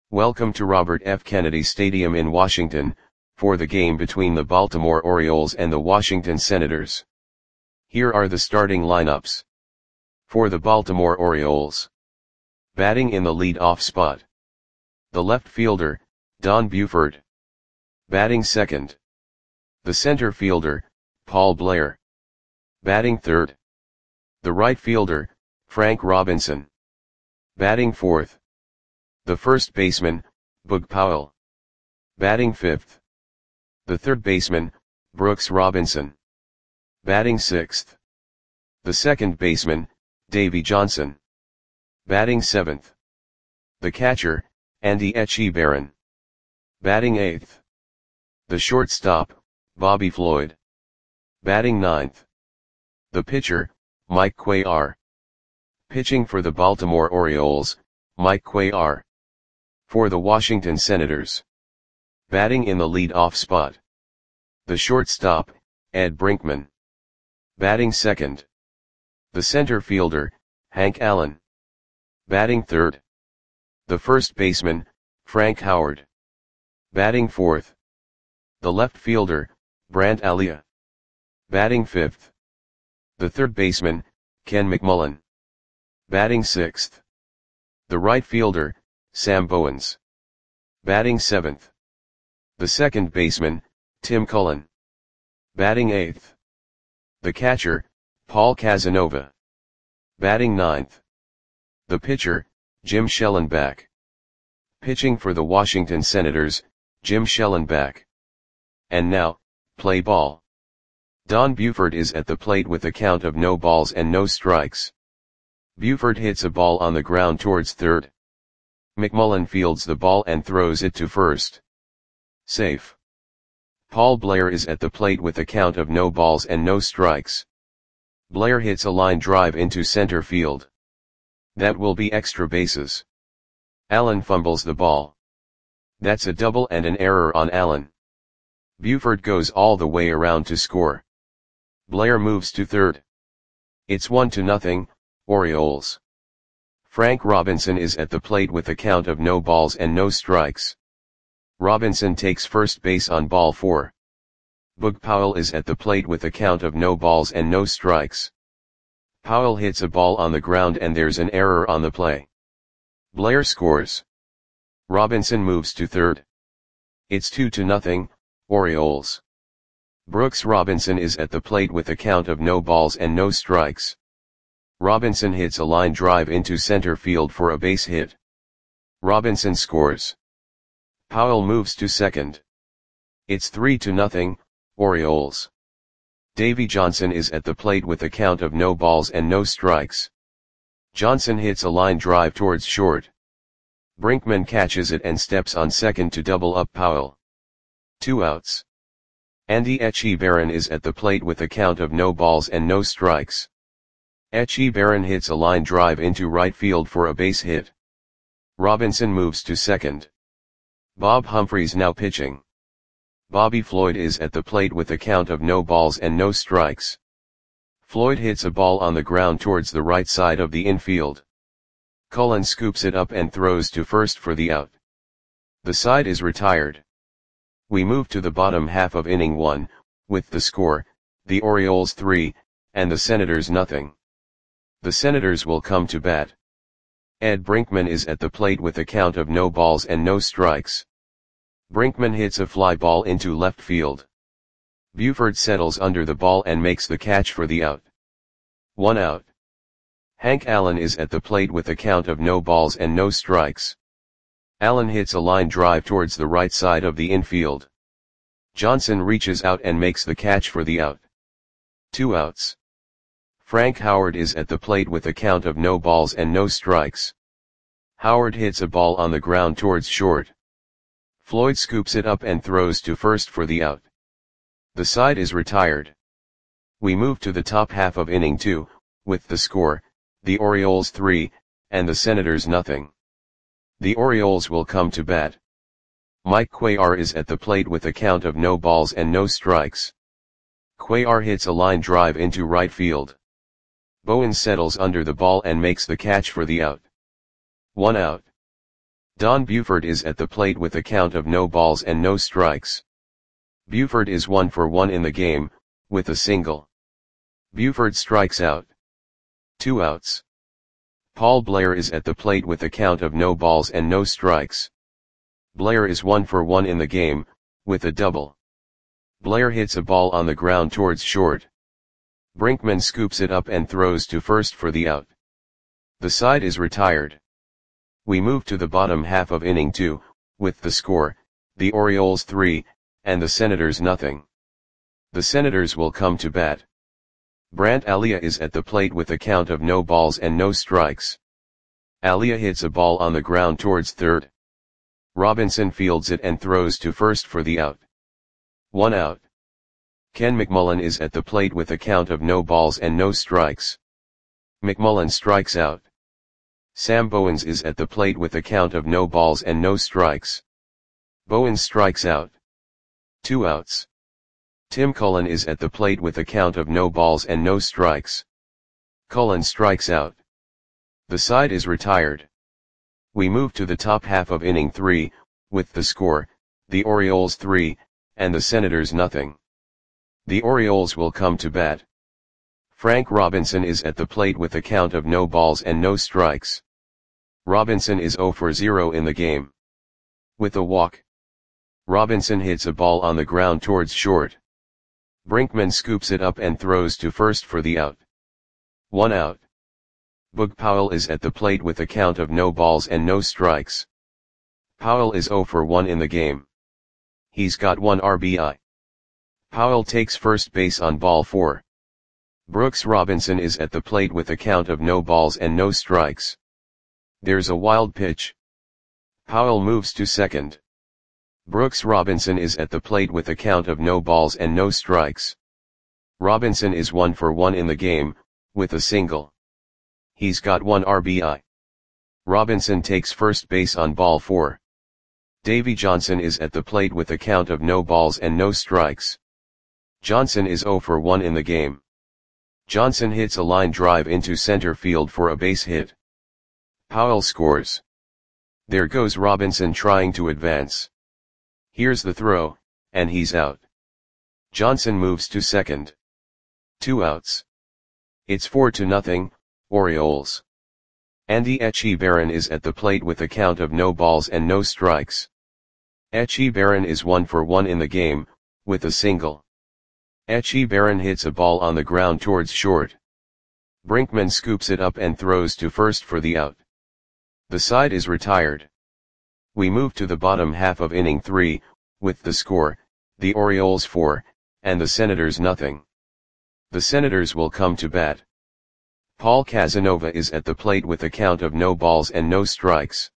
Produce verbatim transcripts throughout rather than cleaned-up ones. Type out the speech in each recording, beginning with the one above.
Welcome to Robert F. Kennedy Stadium in Washington, for the game between the Baltimore Orioles and the Washington Senators. Here are the starting lineups. For the Baltimore Orioles. Batting in the lead-off spot. The left fielder, Don Buford. Batting second. The center fielder, Paul Blair. Batting third. The right fielder, Frank Robinson. Batting fourth. The first baseman, Boog Powell. Batting fifth. The third baseman, Brooks Robinson. Batting sixth. The second baseman, Davey Johnson. Batting seventh. The catcher, Andy Etchebarren. Batting eighth. The shortstop, Bobby Floyd. Batting ninth. The pitcher, Mike Cuellar. Pitching for the Baltimore Orioles, Mike Cuellar. For the Washington Senators. Batting in the lead-off spot. The shortstop, Ed Brinkman. Batting second. The center fielder, Hank Allen. Batting third. The first baseman, Frank Howard. Batting fourth. The left fielder, Brant Alia. Batting fifth. The third baseman, Ken McMullen. Batting sixth. The right fielder, Sam Bowens. Batting seventh. The second baseman, Tim Cullen. Batting eighth. The catcher, Paul Casanova. Batting ninth. The pitcher, Jim Schellenbach. Pitching for the Washington Senators, Jim Schellenbach. And now, play ball. Don Buford is at the plate with a count of no balls and no strikes. Buford hits a ball on the ground towards third. McMullen fields the ball and throws it to first. Safe. Paul Blair is at the plate with a count of no balls and no strikes. Blair hits a line drive into center field. That will be extra bases. Allen fumbles the ball. That's a double and an error on Allen. Buford goes all the way around to score. Blair moves to third. It's one to nothing, Orioles. Frank Robinson is at the plate with a count of no balls and no strikes. Robinson takes first base on ball four. Boog Powell is at the plate with a count of no balls and no strikes. Powell hits a ball on the ground and there's an error on the play. Blair scores. Robinson moves to third. It's two to nothing, Orioles. Brooks Robinson is at the plate with a count of no balls and no strikes. Robinson hits a line drive into center field for a base hit. Robinson scores. Powell moves to second. It's three to nothing, Orioles. Davey Johnson is at the plate with a count of no balls and no strikes. Johnson hits a line drive towards short. Brinkman catches it and steps on second to double up Powell. Two outs. Andy Etchebarren is at the plate with a count of no balls and no strikes. Etchebarren hits a line drive into right field for a base hit. Robinson moves to second. Bob Humphreys now pitching. Bobby Floyd is at the plate with a count of no balls and no strikes. Floyd hits a ball on the ground towards the right side of the infield. Cullen scoops it up and throws to first for the out. The side is retired. We move to the bottom half of inning one, with the score, the Orioles three, and the Senators nothing. The Senators will come to bat. Ed Brinkman is at the plate with a count of no balls and no strikes. Brinkman hits a fly ball into left field. Buford settles under the ball and makes the catch for the out. One out. Hank Allen is at the plate with a count of no balls and no strikes. Allen hits a line drive towards the right side of the infield. Johnson reaches out and makes the catch for the out. Two outs. Frank Howard is at the plate with a count of no balls and no strikes. Howard hits a ball on the ground towards short. Floyd scoops it up and throws to first for the out. The side is retired. We move to the top half of inning two, with the score, the Orioles three, and the Senators nothing. The Orioles will come to bat. Mike Cuellar is at the plate with a count of no balls and no strikes. Cuellar hits a line drive into right field. Bowens settles under the ball and makes the catch for the out. One out. Don Buford is at the plate with a count of no balls and no strikes. Buford is one for one in the game, with a single. Buford strikes out. Two outs. Paul Blair is at the plate with a count of no balls and no strikes. Blair is one for one in the game, with a double. Blair hits a ball on the ground towards short. Brinkman scoops it up and throws to first for the out. The side is retired. We move to the bottom half of inning two, with the score, the Orioles three, and the Senators nothing. The Senators will come to bat. Brant Alia is at the plate with a count of no balls and no strikes. Alia hits a ball on the ground towards third. Robinson fields it and throws to first for the out. One out. Ken McMullen is at the plate with a count of no balls and no strikes. McMullen strikes out. Sam Bowens is at the plate with a count of no balls and no strikes. Bowens strikes out. Two outs. Tim Cullen is at the plate with a count of no balls and no strikes. Cullen strikes out. The side is retired. We move to the top half of inning three, with the score, the Orioles three, and the Senators nothing. The Orioles will come to bat. Frank Robinson is at the plate with a count of no balls and no strikes. Robinson is zero for zero in the game. With a walk. Robinson hits a ball on the ground towards short. Brinkman scoops it up and throws to first for the out. One out. Boog Powell is at the plate with a count of no balls and no strikes. Powell is zero for one in the game. He's got one R B I. Powell takes first base on ball four. Brooks Robinson is at the plate with a count of no balls and no strikes. There's a wild pitch. Powell moves to second. Brooks Robinson is at the plate with a count of no balls and no strikes. Robinson is one for one in the game, with a single. He's got one R B I. Robinson takes first base on ball four. Davy Johnson is at the plate with a count of no balls and no strikes. Johnson is zero for one in the game. Johnson hits a line drive into center field for a base hit. Powell scores. There goes Robinson trying to advance. Here's the throw, and he's out. Johnson moves to second. Two outs. It's four to nothing, Orioles. Andy Etchebarren is at the plate with a count of no balls and no strikes. Etchebarren is one for one in the game, with a single. Etchebarren hits a ball on the ground towards short. Brinkman scoops it up and throws to first for the out. The side is retired. We move to the bottom half of inning three, with the score, the Orioles four, and the Senators nothing. The Senators will come to bat. Paul Casanova is at the plate with a count of no balls and no strikes.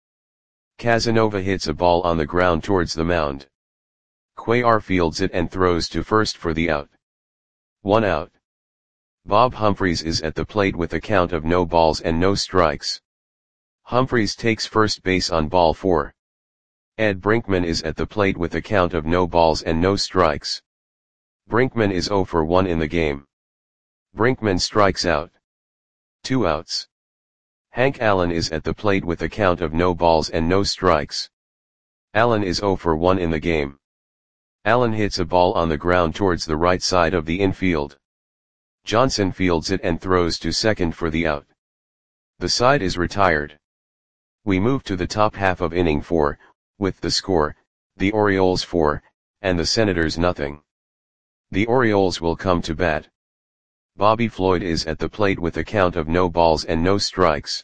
Casanova hits a ball on the ground towards the mound. Cuellar fields it and throws to first for the out. One out. Bob Humphreys is at the plate with a count of no balls and no strikes. Humphreys takes first base on ball four. Ed Brinkman is at the plate with a count of no balls and no strikes. Brinkman is zero for one in the game. Brinkman strikes out. Two outs. Hank Allen is at the plate with a count of no balls and no strikes. Allen is zero for one in the game. Allen hits a ball on the ground towards the right side of the infield. Johnson fields it and throws to second for the out. The side is retired. We move to the top half of inning four, with the score, the Orioles four, and the Senators nothing. The Orioles will come to bat. Bobby Floyd is at the plate with a count of no balls and no strikes.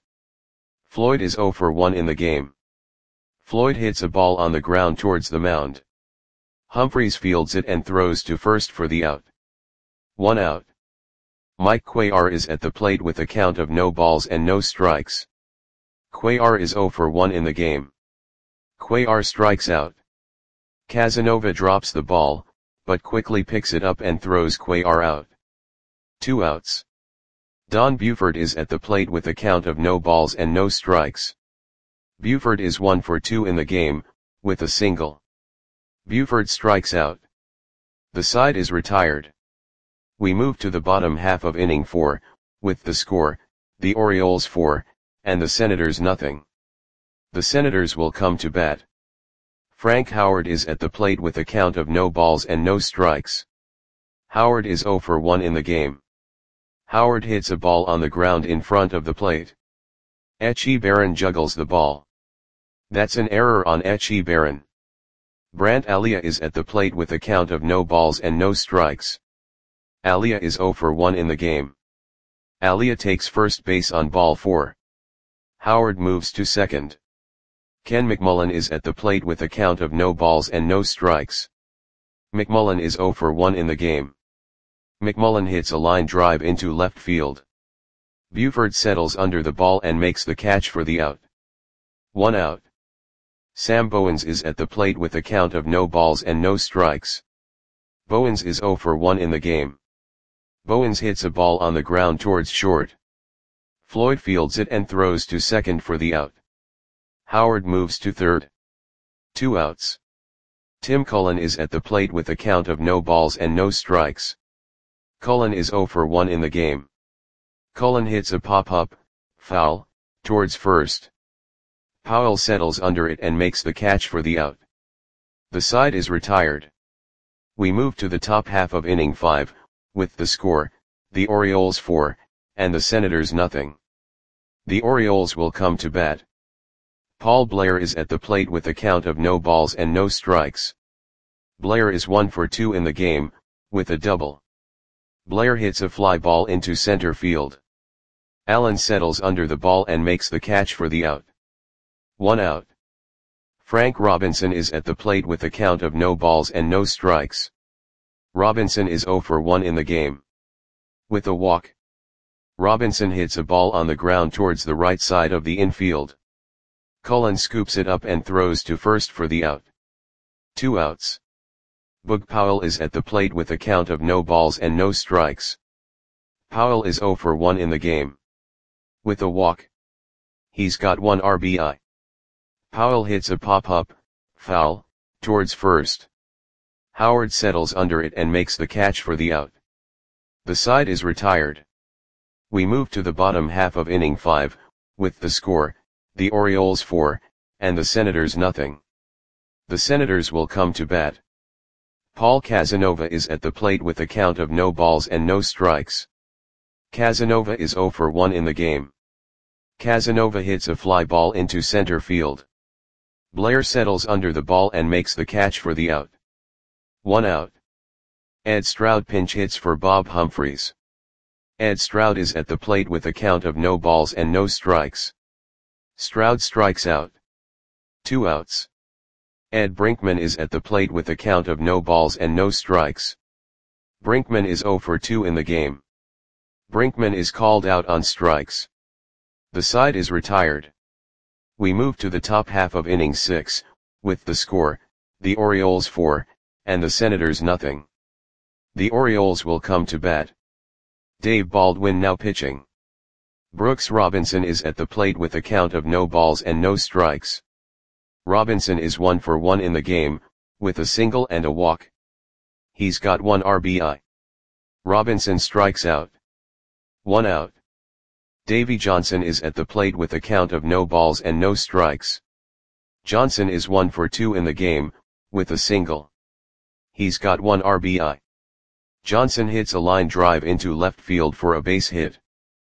Floyd is zero for one in the game. Floyd hits a ball on the ground towards the mound. Humphreys fields it and throws to first for the out. One out. Mike Cuellar is at the plate with a count of no balls and no strikes. Cuellar is zero for one in the game. Cuellar strikes out. Casanova drops the ball, but quickly picks it up and throws Cuellar out. Two outs. Don Buford is at the plate with a count of no balls and no strikes. Buford is one for two in the game, with a single. Buford strikes out. The side is retired. We move to the bottom half of inning four, with the score, the Orioles four, and the Senators nothing. The Senators will come to bat. Frank Howard is at the plate with a count of no balls and no strikes. Howard is zero for one in the game. Howard hits a ball on the ground in front of the plate. Etchebarren juggles the ball. That's an error on Etchebarren. Brant Alia is at the plate with a count of no balls and no strikes. Alia is zero for one in the game. Alia takes first base on ball four. Howard moves to second. Ken McMullen is at the plate with a count of no balls and no strikes. McMullen is zero for one in the game. McMullen hits a line drive into left field. Buford settles under the ball and makes the catch for the out. One out. Sam Bowens is at the plate with a count of no balls and no strikes. Bowens is zero for one in the game. Bowens hits a ball on the ground towards short. Floyd fields it and throws to second for the out. Howard moves to third. Two outs. Tim Cullen is at the plate with a count of no balls and no strikes. Cullen is zero for one in the game. Cullen hits a pop-up, foul, towards first. Powell settles under it and makes the catch for the out. The side is retired. We move to the top half of inning five, with the score, the Orioles four, and the Senators nothing. The Orioles will come to bat. Paul Blair is at the plate with a count of no balls and no strikes. Blair is one for two in the game, with a double. Blair hits a fly ball into center field. Allen settles under the ball and makes the catch for the out. One out. Frank Robinson is at the plate with a count of no balls and no strikes. Robinson is zero for one in the game. With a walk. Robinson hits a ball on the ground towards the right side of the infield. Cullen scoops it up and throws to first for the out. Two outs. Boog Powell is at the plate with a count of no balls and no strikes. Powell is zero for one in the game. With a walk. He's got one R B I. Powell hits a pop-up, foul, towards first. Howard settles under it and makes the catch for the out. The side is retired. We move to the bottom half of inning five, with the score, the Orioles four, and the Senators nothing. The Senators will come to bat. Paul Casanova is at the plate with a count of no balls and no strikes. Casanova is zero for one in the game. Casanova hits a fly ball into center field. Blair settles under the ball and makes the catch for the out. One out. Ed Stroud pinch hits for Bob Humphreys. Ed Stroud is at the plate with a count of no balls and no strikes. Stroud strikes out. Two outs. Ed Brinkman is at the plate with a count of no balls and no strikes. Brinkman is zero for two in the game. Brinkman is called out on strikes. The side is retired. We move to the top half of inning six, with the score, the Orioles four, and the Senators nothing. The Orioles will come to bat. Dave Baldwin now pitching. Brooks Robinson is at the plate with a count of no balls and no strikes. Robinson is one for one in the game, with a single and a walk. He's got one R B I. Robinson strikes out. One out. Davy Johnson is at the plate with a count of no balls and no strikes. Johnson is one for two in the game, with a single. He's got one R B I. Johnson hits a line drive into left field for a base hit.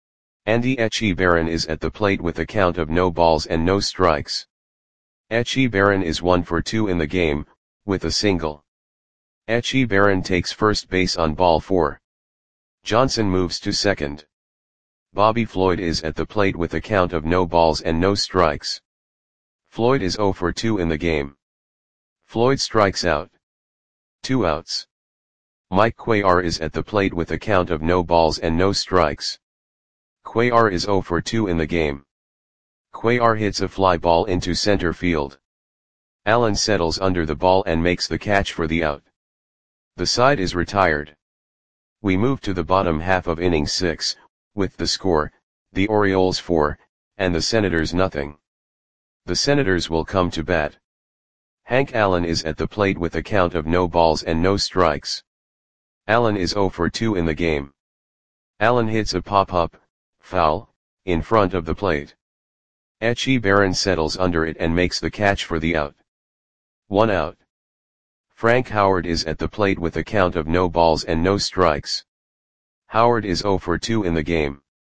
Andy Etchebarren is at the plate with a count of no balls and no strikes. Etchebarren is one for two in the game, with a single. Etchebarren takes first base on ball four. Johnson moves to second. Bobby Floyd is at the plate with a count of no balls and no strikes. Floyd is zero for two in the game. Floyd strikes out. Two outs. Mike Cuellar is at the plate with a count of no balls and no strikes. Cuellar is zero for two in the game. Cuellar hits a fly ball into center field. Allen settles under the ball and makes the catch for the out. The side is retired. We move to the bottom half of inning six, with the score, the Orioles four, and the Senators nothing. The Senators will come to bat. Hank Allen is at the plate with a count of no balls and no strikes. Allen is zero for two in the game. Allen hits a pop-up, foul, in front of the plate. Etchie Barron settles under it and makes the catch for the out. One out. Frank Howard is at the plate with a count of no balls and no strikes. Howard is zero for two in the game.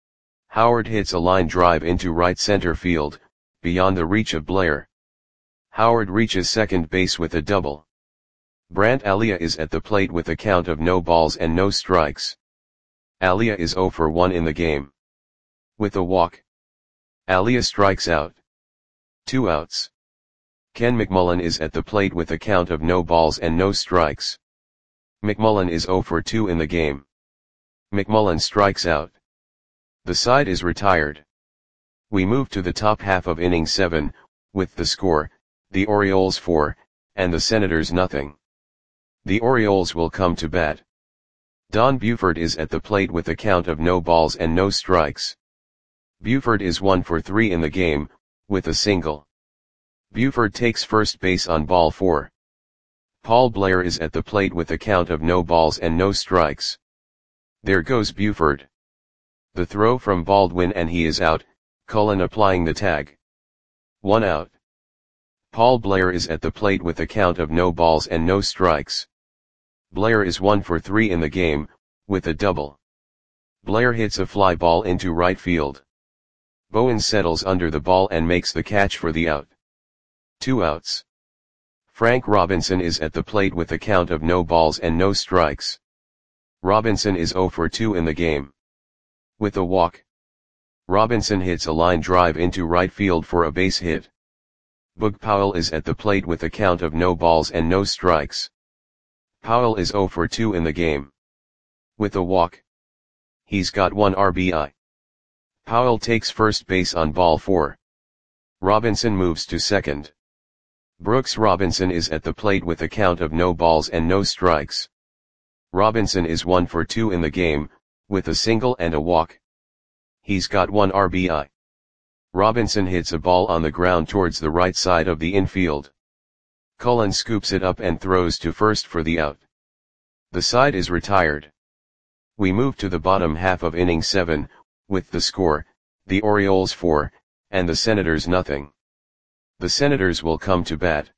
Howard hits a line drive into right center field, beyond the reach of Blair. Howard reaches second base with a double. Brandt Alia is at the plate with a count of no balls and no strikes. Alia is zero for one in the game. With a walk, Alia strikes out. Two outs. Ken McMullen is at the plate with a count of no balls and no strikes. McMullen is zero for two in the game. McMullen strikes out. The side is retired. We move to the top half of inning seven, with the score, the Orioles four, and the Senators nothing. The Orioles will come to bat. Don Buford is at the plate with a count of no balls and no strikes. Buford is one for three in the game, with a single. Buford takes first base on ball four. Paul Blair is at the plate with a count of no balls and no strikes. There goes Buford. The throw from Baldwin and he is out, Cullen applying the tag. One out. Paul Blair is at the plate with a count of no balls and no strikes. Blair is one for three in the game, with a double. Blair hits a fly ball into right field. Bowens settles under the ball and makes the catch for the out. Two outs. Frank Robinson is at the plate with a count of no balls and no strikes. Robinson is zero for two in the game. With a walk, Robinson hits a line drive into right field for a base hit. Boog Powell is at the plate with a count of no balls and no strikes. Powell is zero for two in the game. With a walk, he's got one R B I. Powell takes first base on ball four. Robinson moves to second. Brooks Robinson is at the plate with a count of no balls and no strikes. Robinson is one for two in the game, with a single and a walk. He's got one R B I. Robinson hits a ball on the ground towards the right side of the infield. Cullen scoops it up and throws to first for the out. The side is retired. We move to the bottom half of inning seven, with the score, the Orioles four, and the Senators nothing. The Senators will come to bat.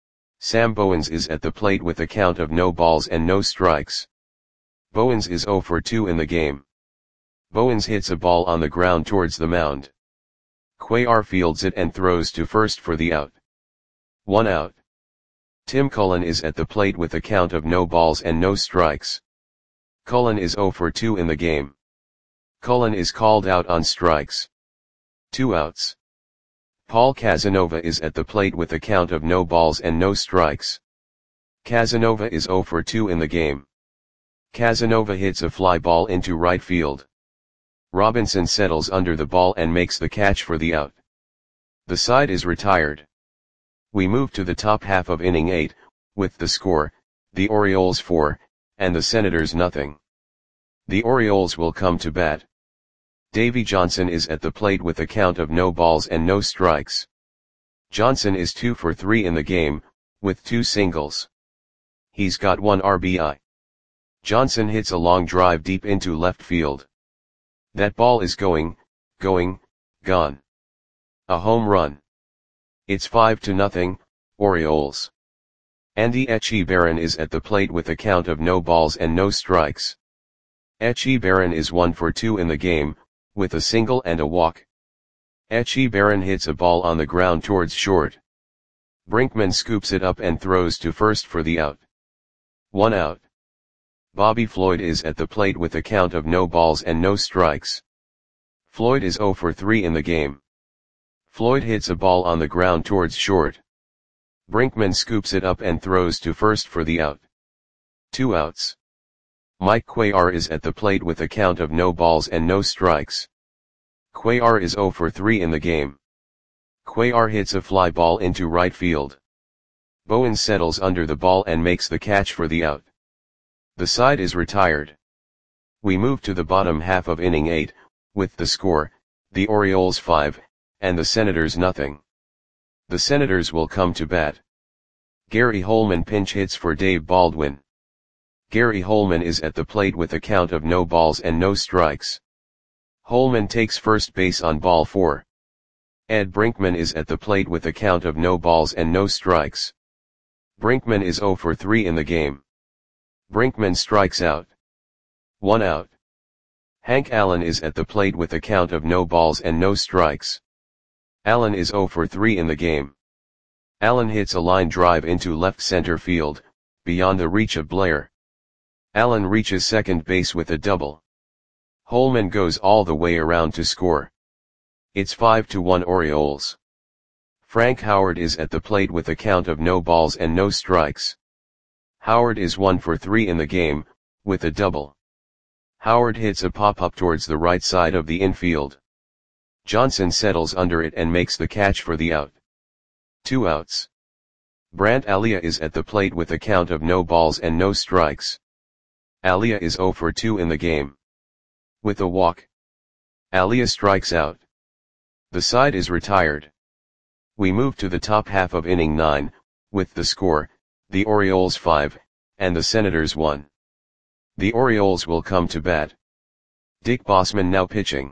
Sam Bowens is at the plate with a count of no balls and no strikes. Bowens is zero for two in the game. Bowens hits a ball on the ground towards the mound. Cuellar fields it and throws to first for the out. One out. Tim Cullen is at the plate with a count of no balls and no strikes. Cullen is zero for two in the game. Cullen is called out on strikes. Two outs. Paul Casanova is at the plate with a count of no balls and no strikes. Casanova is zero for two in the game. Casanova hits a fly ball into right field. Robinson settles under the ball and makes the catch for the out. The side is retired. We move to the top half of inning eight, with the score, the Orioles four, and the Senators nothing. The Orioles will come to bat. Davy Johnson is at the plate with a count of no balls and no strikes. Johnson is two for three in the game, with two singles. He's got one R B I. Johnson hits a long drive deep into left field. That ball is going, going, gone. A home run. It's five to nothing, Orioles. Andy Etchie Barron is at the plate with a count of no balls and no strikes. Etchie Barron is one for two in the game, with a single and a walk. Etchie Barron hits a ball on the ground towards short. Brinkman scoops it up and throws to first for the out. One out. Bobby Floyd is at the plate with a count of no balls and no strikes. Floyd is zero for three in the game. Floyd hits a ball on the ground towards short. Brinkman scoops it up and throws to first for the out. Two outs. Mike Cuellar is at the plate with a count of no balls and no strikes. Cuellar is zero for three in the game. Cuellar hits a fly ball into right field. Bowens settles under the ball and makes the catch for the out. The side is retired. We move to the bottom half of inning eight, with the score, the Orioles five, and the Senators nothing. The Senators will come to bat. Gary Holman pinch hits for Dave Baldwin. Gary Holman is at the plate with a count of no balls and no strikes. Holman takes first base on ball four. Ed Brinkman is at the plate with a count of no balls and no strikes. Brinkman is zero for three in the game. Brinkman strikes out. One out. Hank Allen is at the plate with a count of no balls and no strikes. Allen is zero for three in the game. Allen hits a line drive into left center field, beyond the reach of Blair. Allen reaches second base with a double. Holman goes all the way around to score. It's five to one Orioles. Frank Howard is at the plate with a count of no balls and no strikes. Howard is one for three in the game, with a double. Howard hits a pop-up towards the right side of the infield. Johnson settles under it and makes the catch for the out. Two outs. Brandt Alia is at the plate with a count of no balls and no strikes. Alia is zero for two in the game. With a walk. Alia strikes out. The side is retired. We move to the top half of inning nine, with the score, the Orioles five, and the Senators one. The Orioles will come to bat. Dick Bosman now pitching.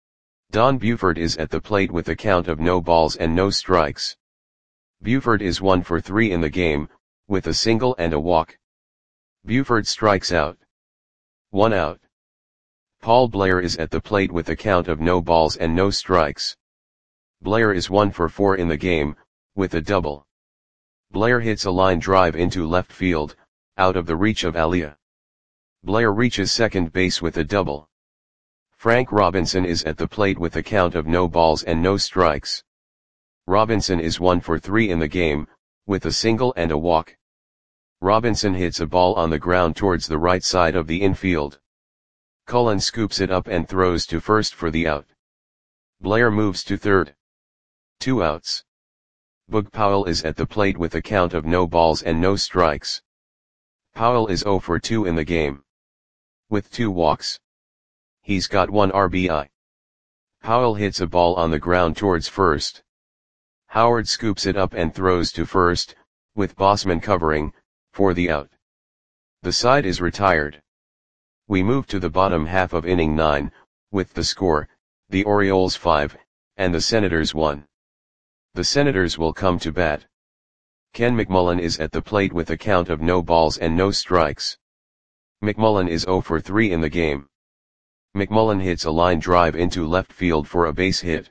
Don Buford is at the plate with a count of no balls and no strikes. Buford is one for three in the game, with a single and a walk. Buford strikes out. One out. Paul Blair is at the plate with a count of no balls and no strikes. Blair is one for four in the game, with a double. Blair hits a line drive into left field, out of the reach of Alia. Blair reaches second base with a double. Frank Robinson is at the plate with a count of no balls and no strikes. Robinson is one for three in the game, with a single and a walk. Robinson hits a ball on the ground towards the right side of the infield. Cullen scoops it up and throws to first for the out. Blair moves to third. Two outs. Boog Powell is at the plate with a count of no balls and no strikes. Powell is zero for two in the game. With two walks. He's got one R B I. Powell hits a ball on the ground towards first. Howard scoops it up and throws to first, with Bosman covering, for the out. The side is retired. We move to the bottom half of inning nine, with the score, the Orioles five, and the Senators one. The Senators will come to bat. Ken McMullen is at the plate with a count of no balls and no strikes. McMullen is zero for three in the game. McMullen hits a line drive into left field for a base hit.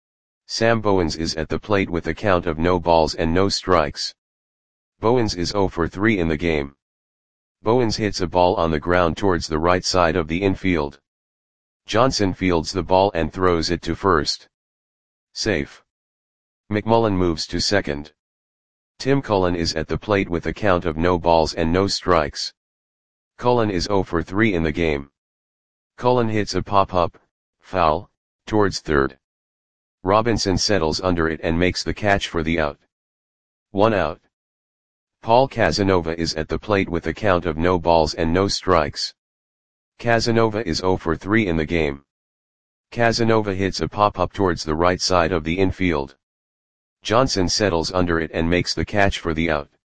Sam Bowens is at the plate with a count of no balls and no strikes. Bowens is zero for three in the game. Bowens hits a ball on the ground towards the right side of the infield. Johnson fields the ball and throws it to first. Safe. McMullen moves to second. Tim Cullen is at the plate with a count of no balls and no strikes. Cullen is zero for three in the game. Cullen hits a pop-up, foul, towards third. Robinson settles under it and makes the catch for the out. One out. Paul Casanova is at the plate with a count of no balls and no strikes. Casanova is zero for three in the game. Casanova hits a pop-up towards the right side of the infield. Johnson settles under it and makes the catch for the out.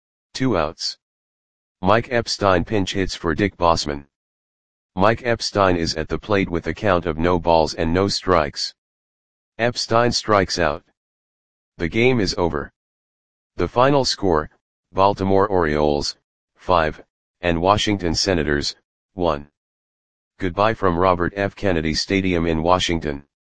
Two outs. Mike Epstein pinch hits for Dick Bosman. Mike Epstein is at the plate with a count of no balls and no strikes. Epstein strikes out. The game is over. The final score, Baltimore Orioles, five, and Washington Senators, one. Goodbye from Robert F. Kennedy Stadium in Washington.